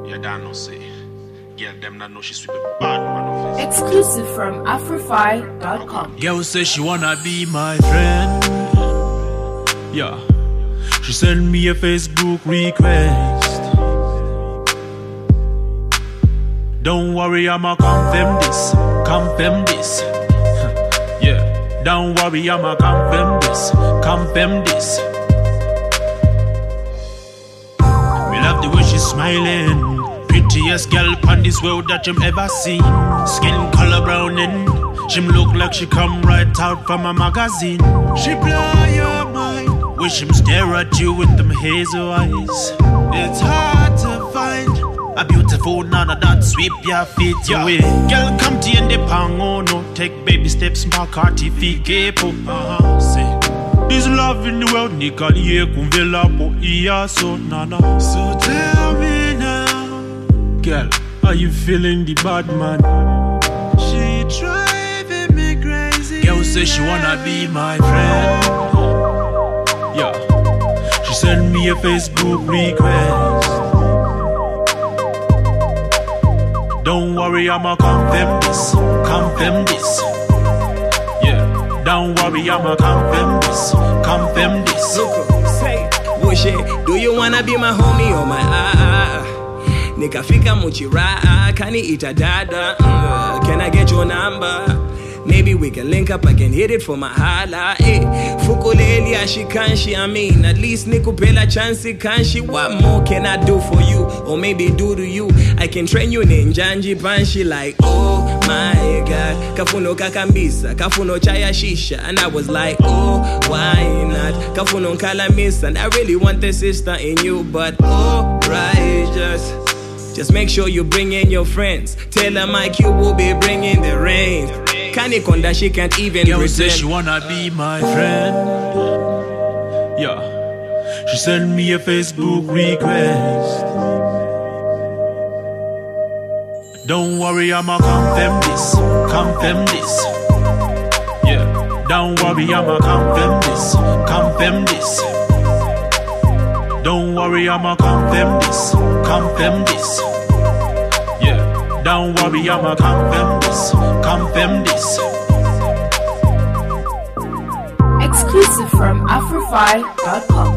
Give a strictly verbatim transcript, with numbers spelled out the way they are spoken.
Yeah, that no say. Girl, them not know she sweep a bad man of it. Exclusive from Afrify dot com. Girl say she wanna be my friend. Yeah. She send me a Facebook request. Don't worry, I'ma confirm this. Confirm this. Yeah. Don't worry, I'ma confirm this. Confirm this. Me love the way she's smiling. Prettiest girl on this world that you've ever seen. Skin color browning. She look like she come right out from a magazine. She blow your mind. Wish him stare at you with them hazel eyes. It's hard to find a beautiful nana that sweep your feet your way. Girl, come to you the pango, no take baby steps, back artificate. Uh-huh, say. This love in the world, Nicole, ye kunvela po iya so nana. So tell me now, girl, are you feeling the bad man? She driving me crazy. Girl say she wanna be my friend. Yeah, she send me a Facebook request. Don't worry, I'ma confirm this, confirm this. Yeah, don't worry, I'ma confirm this, confirm this. Look, say, Bushy, do you wanna be my homie or my ah? Nikafika muchira, kani ita dada. Uh, can I get your number? Maybe we can link up, I can hit it for my hala. Eh, Fukuleli ashikanshi, I mean, at least nikupela chansi kanshi. What more can I do for you? Or maybe do to you? I can train you in Janji Panshi like, oh my god. Kafuno kakambisa, kafuno chaya shisha. And I was like, oh, why not? Kafuno kalamisa, and I really want a sister in you. But oh, right, just... Just make sure you bring in your friends. Tell her my Q will be bringing the rain. Kanikonda, she can't even Girl pretend. say she wanna be my friend. Yeah. She send me a Facebook request. Don't worry, I'ma confirm this. Confirm this. Yeah. Don't worry, I'ma confirm this. Confirm this. Don't worry, I'ma confirm this. Confirm this. Yeah. Don't worry, I'ma confirm this. Confirm this. Exclusive from Afrify dot com.